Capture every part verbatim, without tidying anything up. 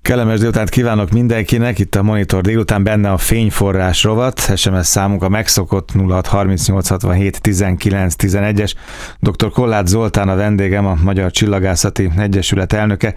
Kellemes délutánt kívánok mindenkinek, itt a Monitor délután, benne a fényforrás rovat, es em es számunk a megszokott nulla hat harmincnyolc hatvanhét tizenkilenc tizenegyes. doktor Kolláth Zoltán a vendégem, a Magyar Csillagászati Egyesület elnöke,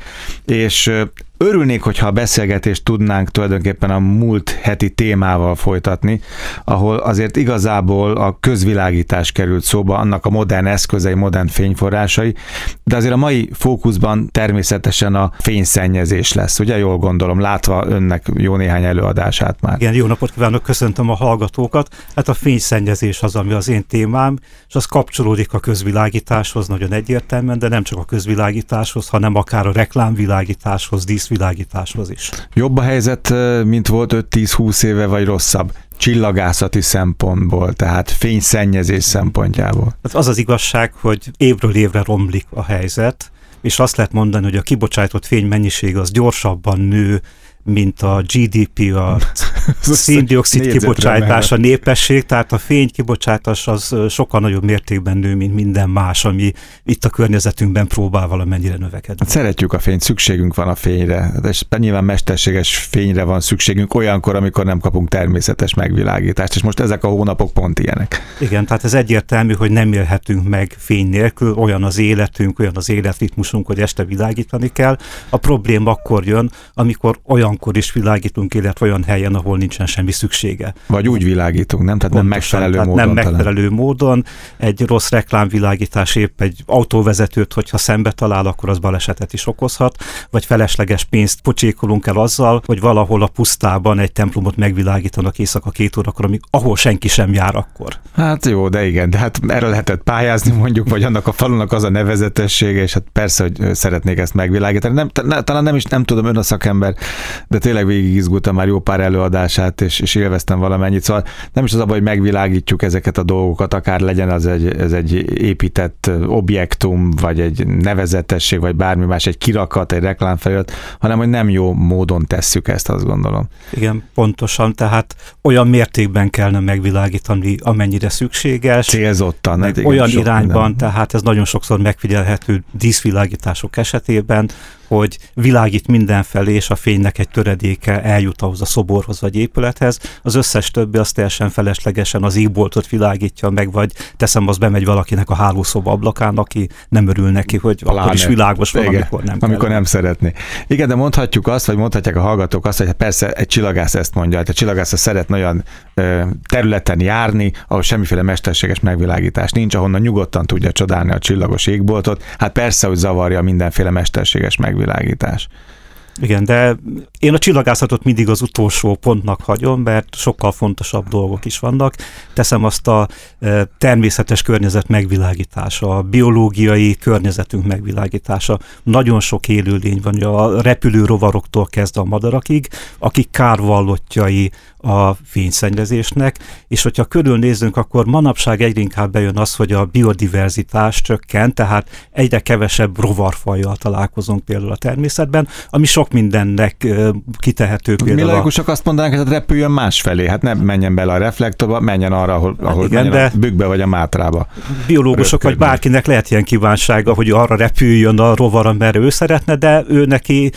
és örülnék, hogyha a beszélgetést tudnánk tulajdonképpen a múlt heti témával folytatni, ahol azért igazából a közvilágítás került szóba, annak a modern eszközei, modern fényforrásai, de azért a mai fókuszban természetesen a fényszennyezés lesz, ugye jól gondolom, látva önnek jó néhány előadását már. Igen, jó napot kívánok, köszöntöm a hallgatókat. Hát a fényszennyezés az, ami az én témám, és az kapcsolódik a közvilágításhoz nagyon egyértelműen, de nem csak a közvilágításhoz, hanem akár a reklámvilágításhoz, díszvilágításhoz is. Jobb a helyzet, mint volt öt-tíz-húsz éve, vagy rosszabb? Csillagászati szempontból, tehát fényszennyezés szempontjából. Az az igazság, hogy évről évre romlik a helyzet, és azt lehet mondani, hogy a kibocsátott fény mennyisége az gyorsabban nő, mint a gé dé pé, a szén-dioxid kibocsátás, a népesség, tehát a fény kibocsátás az sokkal nagyobb mértékben nő, mint minden más, ami itt a környezetünkben próbál valamennyire növekedni. Szeretjük a fényt, szükségünk van a fényre, és nyilván mesterséges fényre van szükségünk olyankor, amikor nem kapunk természetes megvilágítást, és most ezek a hónapok pont ilyenek. Igen, tehát ez egyértelmű, hogy nem élhetünk meg fény nélkül, olyan az életünk, olyan az életritmusunk, hogy este világítani kell. A probléma akkor jön, amikor olyan akkor is világítunk, illetve olyan helyen, ahol nincsen semmi szüksége. Vagy úgy világítunk, nem? Tehát Pontosan, nem megfelelő tehát módon. Nem talán. megfelelő módon. Egy rossz reklámvilágítás épp egy autóvezetőt, hogyha szembe talál, akkor az balesetet is okozhat, vagy felesleges pénzt pocsékolunk el azzal, hogy valahol a pusztában egy templomot megvilágítanak éjszaka két órakor, amíg, ahol senki sem jár akkor. Hát jó, de igen, de hát erre lehetett pályázni mondjuk, vagy annak a falunak az a nevezetessége, és hát persze, hogy szeretnék ezt megvilágítani. Nem, talán nem is, nem tudom, ön a szakember, de tényleg végig izgultam már jó pár előadását, és, és élveztem valamennyit. Szóval nem is az abban, hogy megvilágítjuk ezeket a dolgokat, akár legyen az egy, ez egy épített objektum, vagy egy nevezetesség, vagy bármi más, egy kirakat, egy reklámfelirat, hanem hogy nem jó módon tesszük ezt, azt gondolom. Igen, pontosan, tehát olyan mértékben kellene megvilágítani, amennyire szükséges. Célzottan. Igen, olyan irányban, minden. Tehát ez nagyon sokszor megfigyelhető díszvilágítások esetében, hogy világít mindenfelé, és a fénynek egy töredéke eljut ahhoz a szoborhoz vagy épülethez. Az összes többi az teljesen feleslegesen az égboltot világítja meg, vagy teszem, az bemegy valakinek a hálószoba ablakán, aki nem örül neki, hogy Pláne. Akkor is világos van, igen, amikor nem amikor nem szeretné. Igen, de mondhatjuk azt, vagy mondhatják a hallgatók azt, hogy persze egy csillagász ezt mondja, hogy a csillagász szeretne olyan ö, területen járni, ahol semmiféle mesterséges megvilágítás nincs, ahonnan nyugodtan tudja csodálni a csillagos égboltot. Hát persze, hogy zavarja mindenféle mesterséges megvilágítás. világítás. Igen, de én a csillagászatot mindig az utolsó pontnak hagyom, mert sokkal fontosabb dolgok is vannak. Teszem azt a e, természetes környezet megvilágítása, a biológiai környezetünk megvilágítása. Nagyon sok élőlény van, a repülő rovaroktól kezdve a madarakig, akik kárvallottjai a fényszennyezésnek, és hogyha körülnézünk, akkor manapság egyre inkább bejön az, hogy a biodiverzitás csökken, tehát egyre kevesebb rovarfajjal találkozunk például a természetben, ami sok mindennek kitehető például. Mi laikusok azt mondanánk, hogy repüljön másfelé, hát nem menjen bele a reflektorba, menjen arra, ahol, ahol igen, menjen a Bükkbe vagy a Mátrába. Biológusok vagy bárkinek lehet ilyen kívánsága, hogy arra repüljön a rovar, amerre ő szeretne, de ő neki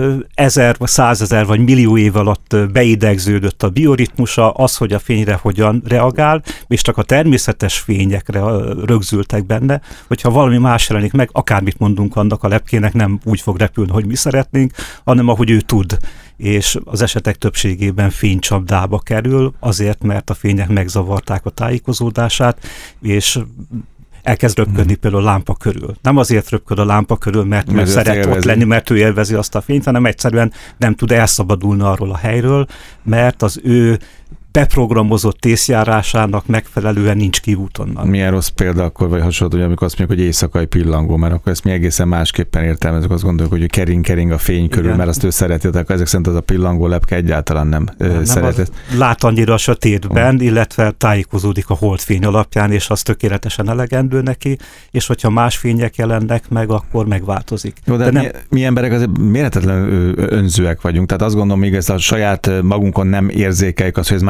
ezer, vagy százezer, vagy millió év alatt beidegződött a bioritmusa, az, hogy a fényre hogyan reagál, és csak a természetes fényekre rögzültek benne, hogyha valami más jelenik meg, akármit mondunk annak a lepkének, nem úgy fog repülni, hogy mi szeretnénk, hanem ahogy ő tud. És az esetek többségében fénycsapdába kerül, azért, mert a fények megzavarták a tájékozódását, és elkezd röpködni hmm. például a lámpa körül. Nem azért röpköd a lámpa körül, mert, mert szeret élvezi. Ott lenni, mert ő élvezi azt a fényt, hanem egyszerűen nem tud elszabadulni arról a helyről, mert az ő beprogramozott tészjárásának megfelelően nincs kiút onnan. Milyen rossz példa akkor, vagy hasonló, hogy amikor azt mondjuk, hogy éjszakai pillangó, mert akkor ezt mi egészen másképpen értelmezünk, azt gondoljuk, hogy kering-kering a fény körül, igen, mert azt ő szereti, akkor ezek szerint az a pillangó lepke egyáltalán nem, nem szereti. Lát annyira a sötétben, oh. illetve tájékozódik a holdfény alapján, és az tökéletesen elegendő neki, és hogyha más fények jelennek meg, akkor megváltozik. Jó, de, de nem... mi, mi emberek azért mérhetetlenül önzőek vagyunk, tehát azt gondolom, még ezt a saját magunkon nem érzékeljük azt, hogy ez már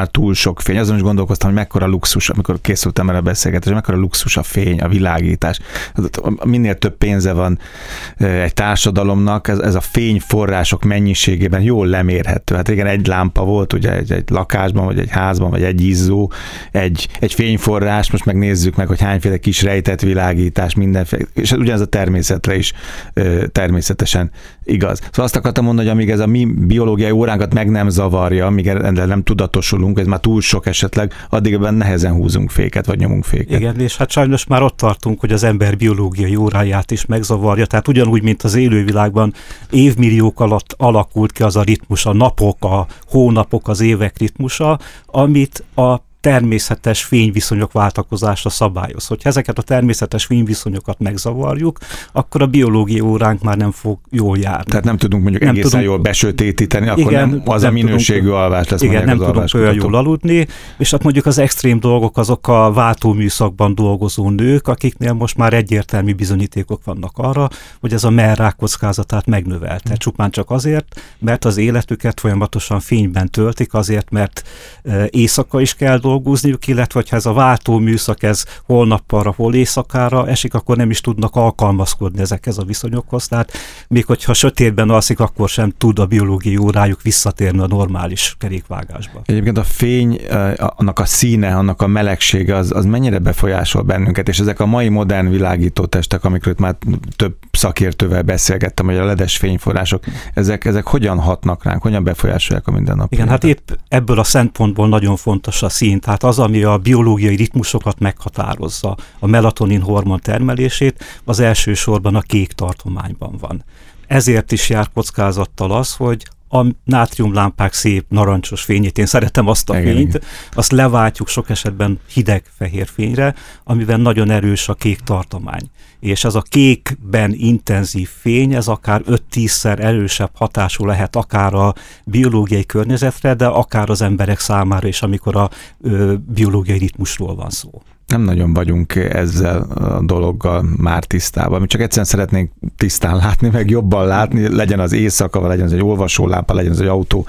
túl sok fény. Azon is gondolkoztam, hogy mekkora luxus, amikor készültem erre a beszélgetésre, mekkora luxus a fény, a világítás. Minél több pénze van egy társadalomnak, ez, ez a fényforrások mennyiségében jól lemérhető. Hát igen, egy lámpa volt ugye egy, egy lakásban, vagy egy házban, vagy egy izzó, egy, egy fényforrás, most megnézzük meg, hogy hányféle kis rejtett világítás, mindenféle, és ugyanez a természetre is természetesen igaz. Szóval azt akartam mondani, hogy amíg ez a mi biológiai óránkat meg nem zavarja, amíg erre nem tudatosulunk, ez már túl sok esetleg, addig ebben nehezen húzunk féket, vagy nyomunk féket. Igen, és hát sajnos már ott tartunk, hogy az ember biológiai óráját is megzavarja, tehát ugyanúgy, mint az élővilágban évmilliók alatt alakult ki az a ritmus, a napok, a hónapok, az évek ritmusa, amit a természetes fényviszonyok váltakozása szabályoz. Hogyha ezeket a természetes fényviszonyokat megzavarjuk, akkor a biológiai óránk már nem fog jól járni. Tehát nem tudunk mondjuk nem egészen tudunk, jól besötétíteni, akkor igen, nem az nem a minőségű tudunk, alvás lesz. Igen, nem tudunk olyan jól aludni, és hát mondjuk az extrém dolgok azok a váltóműszakban dolgozó nők, akiknél most már egyértelmű bizonyítékok vannak arra, hogy ez a mellrák kockázatát megnövelte. Csupán csak azért, mert az életüket folyamatosan fényben töltik, azért, mert éjszaka is kell dolgozniuk, illetve ha ez a váltó műszak, ez hol nappalra, hol éjszakára esik, akkor nem is tudnak alkalmazkodni ezekhez a viszonyokhoz. Tehát még hogyha sötétben alszik, akkor sem tud a biológiai órájuk visszatérni a normális kerékvágásba. Egyébként a fény, annak a színe, annak a melegsége, az, az mennyire befolyásol bennünket, és ezek a mai modern világítótestek, amikről már több szakértővel beszélgettem, hogy a ledes fényforrások, ezek, ezek hogyan hatnak ránk, hogyan befolyásolják a mindennapot? Igen, hát épp ebből a szempontból nagyon fontos a szín, tehát az, ami a biológiai ritmusokat meghatározza, a melatonin hormon termelését, az elsősorban a kék tartományban van. Ezért is jár kockázattal az, hogy a nátriumlámpák szép narancsos fényét, én szeretem azt a igen, fényt, igen. Azt leváltjuk sok esetben hideg fehér fényre, amiben nagyon erős a kék tartomány. És ez a kékben intenzív fény, ez akár öt-tízszer erősebb hatású lehet akár a biológiai környezetre, de akár az emberek számára is, amikor a ö, biológiai ritmusról van szó. Nem nagyon vagyunk ezzel a dologgal már tisztában. Mi csak egyszerűen szeretnénk tisztán látni, meg jobban látni, legyen az éjszaka, legyen az egy olvasólámpa, legyen az egy autó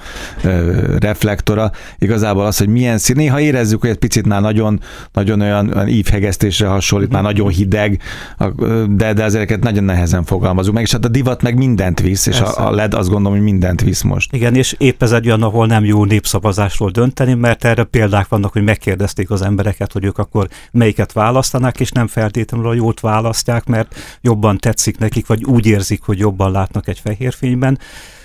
ö, reflektora. Igazából az, hogy milyen szín. Néha érezzük, hogy egy picit már nagyon, nagyon olyan, olyan ívhegesztésre hasonlít, mm. már nagyon hideg, de, de ezeket nagyon nehezen fogalmazunk meg, és hát a divat meg mindent visz, és a, a led azt gondolom, hogy mindent visz most. Igen, és épp ez egy olyan, ahol nem jó népszavazásról dönteni, mert erre példák vannak, hogy megkérdezték az embereket, hogy ők akkor melyiket választanak, és nem feltétlenül a jót választják, mert jobban tetszik nekik, vagy úgy érzik, hogy jobban látnak egy fehér fényben.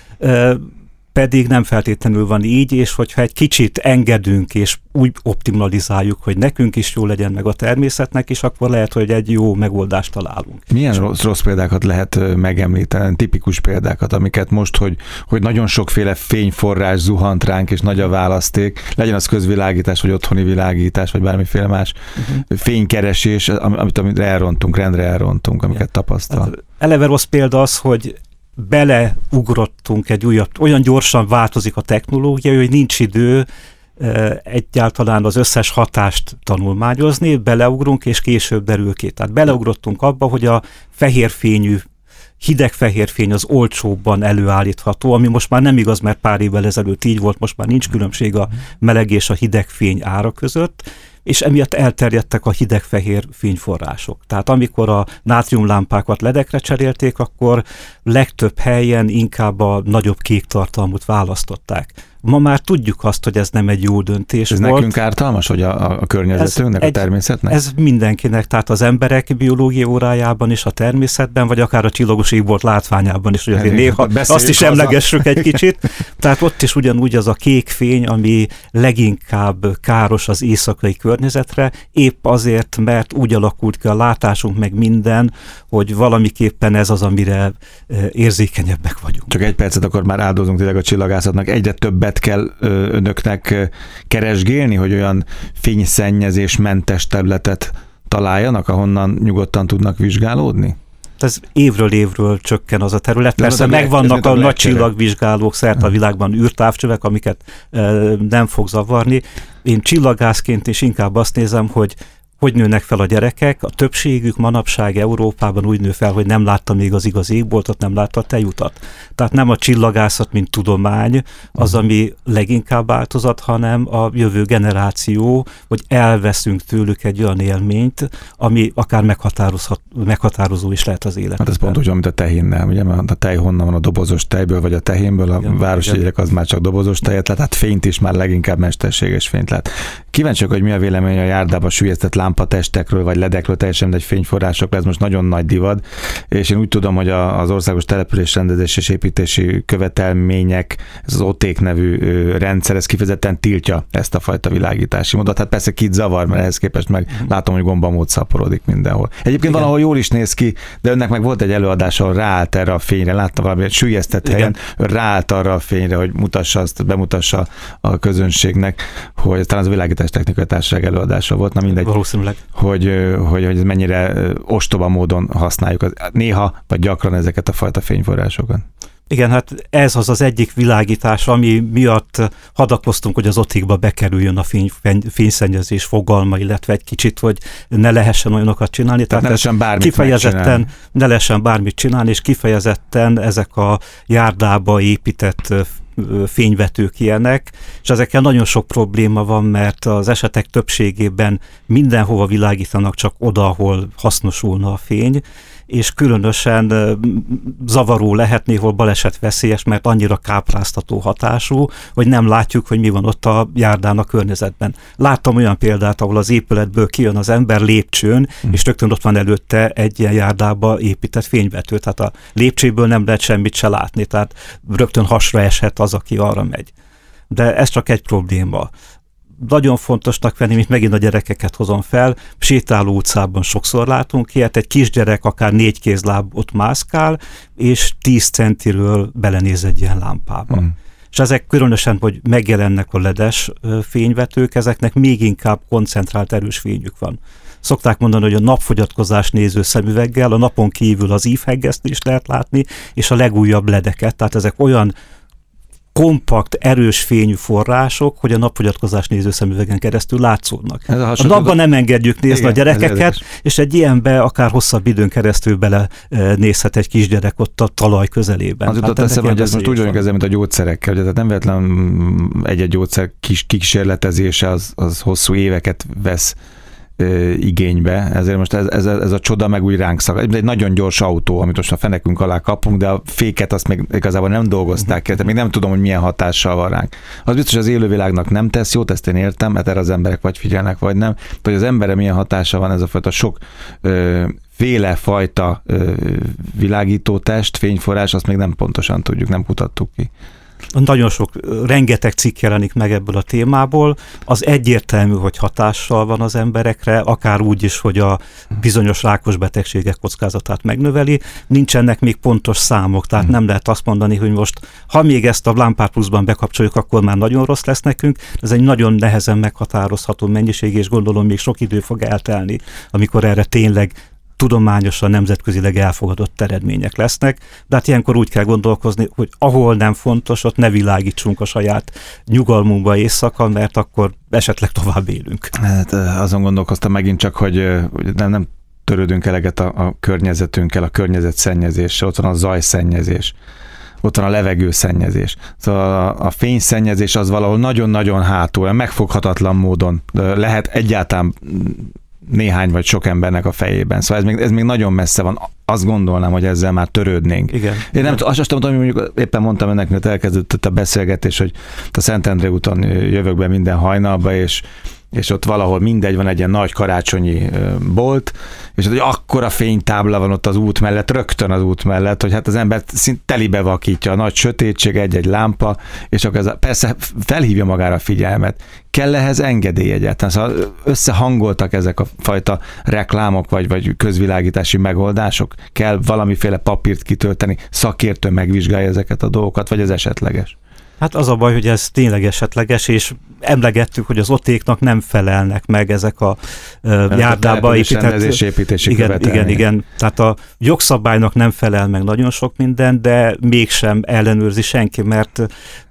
Pedig nem feltétlenül van így, és hogyha egy kicsit engedünk, és úgy optimalizáljuk, hogy nekünk is jó legyen, meg a természetnek is, akkor lehet, hogy egy jó megoldást találunk. Milyen rossz, rossz példákat lehet megemlíteni, tipikus példákat, amiket most, hogy, hogy nagyon sokféle fényforrás zuhant ránk, és nagy a választék, legyen az közvilágítás, vagy otthoni világítás, vagy bármiféle más uh-huh. fénykeresés, amit, amit elrontunk, rendre elrontunk, amiket ja. tapasztal. Hát eleve rossz példa az, hogy beleugrottunk egy újabb, olyan gyorsan változik a technológia, hogy nincs idő e, egyáltalán az összes hatást tanulmányozni, beleugrunk, és később derül ki. Tehát beleugrottunk abba, hogy a fehérfényű, hideg fehérfény az olcsóbban előállítható, ami most már nem igaz, mert pár évvel ezelőtt így volt, most már nincs különbség a meleg és a hideg fény ára között, és emiatt elterjedtek a hideg-fehér fényforrások. Tehát amikor a nátriumlámpákat ledekre cserélték, akkor legtöbb helyen inkább a nagyobb kék tartalmút választották. Ma már tudjuk azt, hogy ez nem egy jó döntés ez volt. Ez nekünk ártalmas, hogy a, a környezetünknek, a természetnek? Ez mindenkinek, tehát az emberek biológiai órájában is, a természetben, vagy akár a csillagos égbolt látványában is, hogy azért néha azt is emlegessük egy kicsit. Tehát ott is ugyanúgy az a kék fény, ami leginkább káros az éjszakai környezetre, épp azért, mert úgy alakult ki a látásunk meg minden, hogy valamiképpen ez az, amire érzékenyebbek vagyunk. Csak egy percet akkor már áldozunk tényleg a csillagászatnak. Egyre többet kell önöknek keresgélni, hogy olyan fényszennyezésmentes területet találjanak, ahonnan nyugodtan tudnak vizsgálódni? Ez évről évről csökken az a terület. Persze megvannak a nagy csillagvizsgálók szerte a világban, űrtávcsövek, amiket nem fog zavarni. Én csillagászként is inkább azt nézem, hogy hogy nőnek fel a gyerekek, a többségük manapság Európában úgy nő fel, hogy nem látta még az igaz égboltot, nem látta a tejutat. Tehát nem a csillagászat, mint tudomány az, ami leginkább változat, hanem a jövő generáció, hogy elveszünk tőlük egy olyan élményt, ami akár meghatározhat, meghatározó is lehet az életben. Hát ez pont úgy, mint a tehénnel, ugye, mert a tej honnan van, a dobozos tejből, vagy a tehénből, a igen, városi jegyek az már csak dobozos tejet lát, hát fényt is már leginkább mesterséges fényt lát. Kíváncsiak, hogy mi a vélemény a járdában süllyesztett lámpatestekről, vagy ledekről, teljesen egy fényforrásokról, ez most nagyon nagy divat, és én úgy tudom, hogy az országos településrendezés és építési követelmények, ez az oték nevű rendszer, ez kifejezetten tiltja ezt a fajta világítási módot. Hát persze kit zavar, mert ehhez képest meg látom, hogy gombamód szaporodik mindenhol. Egyébként igen, valahol jól is néz ki, de önnek meg volt egy előadás, ahol ráállt erre a fényre, látta valami egy süllyesztett helyen, ráállt arra a fényre, hogy mutassa azt, bemutassa a közönségnek, hogy talán az a világítás technikai társaság előadása volt, na mindegy. Valószínűleg. Hogy, hogy, hogy mennyire ostoba módon használjuk néha, vagy gyakran ezeket a fajta fényforrásokat. Igen, hát ez az az egyik világítás, ami miatt hadakoztunk, hogy az otékba bekerüljön a fény, fényszennyezés fogalma, illetve egy kicsit, hogy ne lehessen olyanokat csinálni. Tehát ne lehessen bármit kifejezetten ne lehessen bármit csinálni, és kifejezetten ezek a járdába épített fényvetők ilyenek, és ezekkel nagyon sok probléma van, mert az esetek többségében mindenhova világítanak, csak oda, ahol hasznosulna a fény, és különösen zavaró lehet, néhol baleset veszélyes, mert annyira kápráztató hatású, hogy nem látjuk, hogy mi van ott a járdán a környezetben. Láttam olyan példát, ahol az épületből kijön az ember lépcsőn, hmm. és rögtön ott van előtte egy ilyen járdába épített fényvető, tehát a lépcsőből nem lehet semmit se látni, tehát rögtön hasra eshet az, aki arra megy. De ez csak egy probléma. Nagyon fontosnak venni, mint megint a gyerekeket hozom fel, sétáló utcában sokszor látunk ilyet, egy kisgyerek akár négy kézláb ott mászkál, és tíz centiről belenéz egy ilyen lámpába. Mm. És ezek különösen, hogy megjelennek a ledes fényvetők, ezeknek még inkább koncentrált erős fényük van. Szokták mondani, hogy a napfogyatkozás néző szemüveggel a napon kívül az ívheggesztést lehet látni, és a legújabb ledeket, tehát ezek olyan kompakt, erős fényű források, hogy a napfogyatkozás néző szemüvegen keresztül látszódnak. A, a napban nem engedjük nézni igen, a gyerekeket, és egy ilyenbe akár hosszabb időn keresztül bele nézhet egy kisgyerek ott a talaj közelében. Az jutott eszembe, hogy ez most úgy vagyunk ezzel, mint a gyógyszerekkel, hogy tehát nem véletlen egy-egy gyógyszer kis kísérletezése az, az hosszú éveket vesz igénybe, ezért most ez, ez, ez a csoda meg úgy ránk szakad. Egy nagyon gyors autó, amit most a fenekünk alá kapunk, de a féket azt még igazából nem dolgozták ki, tehát még nem tudom, hogy milyen hatással van ránk. Az biztos, hogy az élővilágnak nem tesz jót, ezt én értem, mert erre az emberek vagy figyelnek, vagy nem. De hogy az emberre milyen hatása van ez a fajta sok ö, féle fajta ö, világító test, fényforrás, azt még nem pontosan tudjuk, nem kutattuk ki. Nagyon sok, rengeteg cikk jelenik meg ebből a témából. Az egyértelmű, hogy hatással van az emberekre, akár úgy is, hogy a bizonyos rákos betegségek kockázatát megnöveli. Nincsenek még pontos számok, tehát nem lehet azt mondani, hogy most, ha még ezt a Lámpár Pluszban bekapcsoljuk, akkor már nagyon rossz lesz nekünk. Ez egy nagyon nehezen meghatározható mennyiség, és gondolom még sok idő fog eltelni, amikor erre tényleg tudományosan, nemzetközileg elfogadott eredmények lesznek, de hát ilyenkor úgy kell gondolkozni, hogy ahol nem fontos, ott ne világítsunk a saját nyugalmunkba éjszaka, mert akkor esetleg tovább élünk. Hát azon gondolkoztam megint csak, hogy nem, nem törődünk eleget a, a környezetünkkel, a környezetszennyezéssel, ott van a zajszennyezés, ott van a levegőszennyezés. Szóval a, a fényszennyezés az valahol nagyon-nagyon hátul, megfoghatatlan módon lehet egyáltalán néhány vagy sok embernek a fejében. Szóval ez még, ez még nagyon messze van. Azt gondolnám, hogy ezzel már törődnénk. Igen. Én nem azt sem tudom, hogy mondjuk éppen mondtam önnek, mert elkezdődött a beszélgetés, hogy a Szentendre úton jövök be minden hajnalba, és és ott valahol mindegy, van egy ilyen nagy karácsonyi bolt, és ott egy akkora fénytábla van ott az út mellett, rögtön az út mellett, hogy hát az ember szint telibe vakítja a nagy sötétség, egy-egy lámpa, és akkor ez a, persze felhívja magára a figyelmet. Kell ehhez engedély egyáltalán. Szóval összehangoltak ezek a fajta reklámok, vagy, vagy közvilágítási megoldások? Kell valamiféle papírt kitölteni, szakértő megvizsgálja ezeket a dolgokat, vagy ez esetleges? Hát az a baj, hogy ez tényleg esetleges, és emlegettük, hogy az otéknak nem felelnek meg ezek a uh, járdába épített... építési igen, igen, igen. Tehát a jogszabálynak nem felel meg nagyon sok minden, de mégsem ellenőrzi senki, mert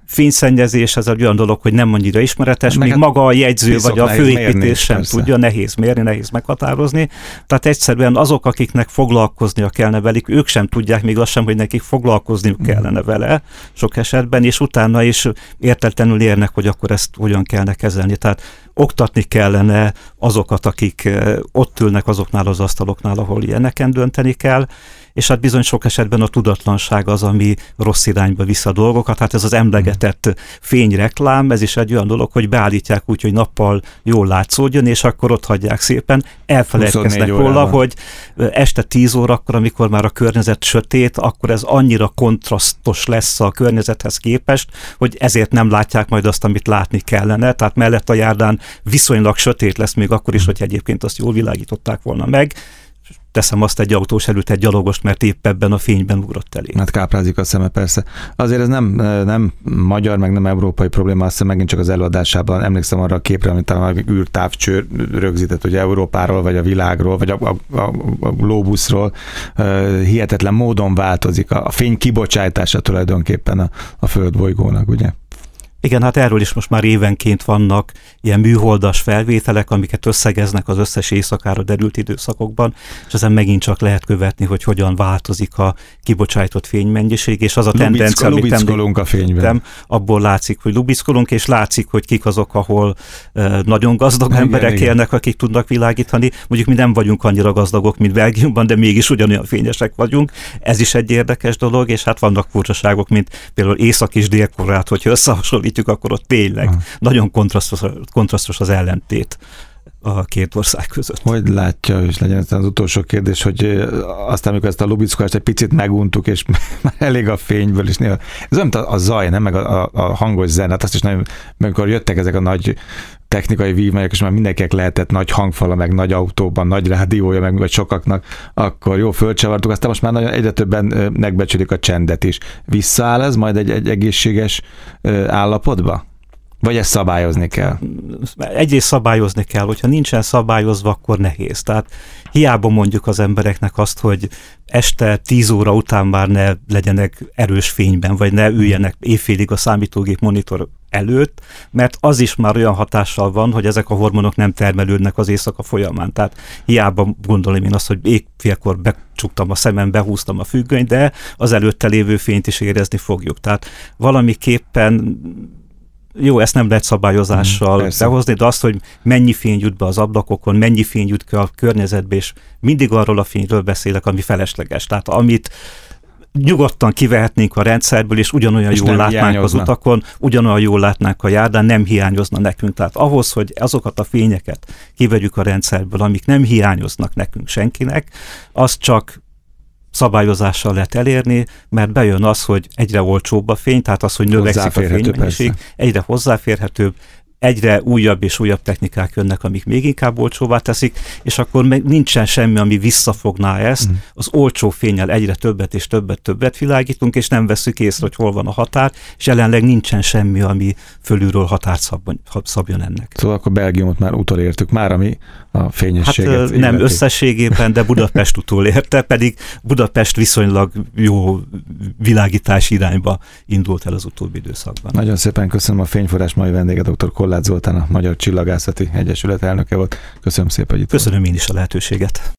fényszennyezés, ez egy olyan dolog, hogy nem annyira ismeretes, meg még hát maga a jegyző vagy a főépítés sem persze. tudja, nehéz mérni, nehéz meghatározni. Tehát egyszerűen azok, akiknek foglalkoznia kellene velük, ők sem tudják még azt sem, hogy nekik foglalkozniuk kellene vele sok esetben, és utána is értetlenül érnek, hogy akkor ezt hogyan kellene kezelni. Tehát oktatni kellene azokat, akik ott ülnek azoknál az asztaloknál, ahol ilyeneken dönteni kell, és hát bizony sok esetben a tudatlanság az, ami rossz irányba vissza a dolgokat. Hát ez az emlegetett fényreklám, ez is egy olyan dolog, hogy beállítják úgy, hogy nappal jól látszódjon, és akkor ott hagyják szépen. Elfelejtkeznek róla, hogy este tíz órakor, amikor már a környezet sötét, akkor ez annyira kontrasztos lesz a környezethez képest, hogy ezért nem látják majd azt, amit látni kellene. Tehát mellett a járdán viszonylag sötét lesz még akkor is, hogy egyébként azt jól világították volna meg. Teszem azt egy autós előtt egy gyalogost, mert épp ebben a fényben ugrott elé. Hát káprázik a szeme, persze. Azért ez nem, nem magyar, meg nem európai probléma, azt hiszem megint csak az előadásában emlékszem arra a képre, amit talán űrtávcső rögzített, hogy Európáról, vagy a világról, vagy a, a, a, a globuszról hihetetlen módon változik a, a fény kibocsátása tulajdonképpen a, a földbolygónak, ugye? Igen, hát erről is most már évenként vannak ilyen műholdas felvételek, amiket összegeznek az összes éjszakára derült időszakokban, és ezen megint csak lehet követni, hogy hogyan változik a kibocsájtott fénymennyiség, és az a tendencia, amit lubickolunk a fényben. Abból látszik, hogy lubickolunk, és látszik, hogy kik azok, ahol uh, nagyon gazdag igen, emberek igen. élnek, akik tudnak világítani. Mondjuk mi nem vagyunk annyira gazdagok, mint Belgiumban, de mégis ugyanolyan fényesek vagyunk. Ez is egy érdekes dolog, és hát vannak furcsaságok, mint például Észak- és Dél-Koreát, hogyha összehasonlítjuk, akkor ott tényleg uh-huh. nagyon kontrasztos, kontrasztos az ellentét a két ország között. Hogy látja, és legyen az utolsó kérdés, hogy aztán, amikor ezt a lubickolást egy picit meguntuk, és már elég a fényből is néha. Ez olyan, a zaj, nem? Meg a, a, a hangos zene, hát azt is nagyon, amikor jöttek ezek a nagy technikai vívmányok, és már mindenkinek lehetett nagy hangfala, meg nagy autóban, nagy rádiója, meg vagy sokaknak, akkor jó, fölcsavartuk, aztán most már nagyon egyre többen megbecsülik a csendet is. Visszaáll ez majd egy, egy egészséges állapotba? Vagy ezt szabályozni kell? Egyrészt szabályozni kell, hogyha nincsen szabályozva, akkor nehéz. Tehát hiába mondjuk az embereknek azt, hogy este tíz óra után már ne legyenek erős fényben, vagy ne üljenek éjfélig a számítógép monitor előtt, mert az is már olyan hatással van, hogy ezek a hormonok nem termelődnek az éjszaka folyamán. Tehát hiába gondolom én azt, hogy éjfélkor becsuktam a szemem, behúztam a függönyt, de az előtte lévő fényt is érezni fogjuk. Tehát valamiképpen jó, ezt nem lehet szabályozással mm, behozni, de azt, hogy mennyi fény jut be az ablakokon, mennyi fény jut be a környezetbe, és mindig arról a fényről beszélek, ami felesleges. Tehát amit nyugodtan kivehetnénk a rendszerből, és ugyanolyan és jól látnánk hiányozna. Az utakon, ugyanolyan jól látnánk a járdán, nem hiányozna nekünk. Tehát ahhoz, hogy azokat a fényeket kivegyük a rendszerből, amik nem hiányoznak nekünk senkinek, az csak szabályozással lehet elérni, mert bejön az, hogy egyre olcsóbb a fény, tehát az, hogy növekszik a fénymennyiség, egyre hozzáférhetőbb, egyre újabb és újabb technikák jönnek, amik még inkább olcsóvá teszik, és akkor meg nincsen semmi, ami visszafogná ezt. Mm. Az olcsó fénnyel egyre többet és többet többet világítunk, és nem veszük észre, hogy hol van a határ, és jelenleg nincsen semmi, ami fölülről határt szabjon, szabjon ennek. Szóval akkor Belgiumot már utolértük már, ami a fényességet Hát nem illeti. Összességében, de Budapest utolérte, pedig Budapest viszonylag jó világítási irányba indult el az utóbbi időszakban. Nagyon szépen köszönöm a Fényforrás mai vendége, dr. Kolláth Zoltán, a Magyar Csillagászati Egyesület elnöke volt. Köszönöm szépen, hogy itt Köszönöm volt. Én is a lehetőséget.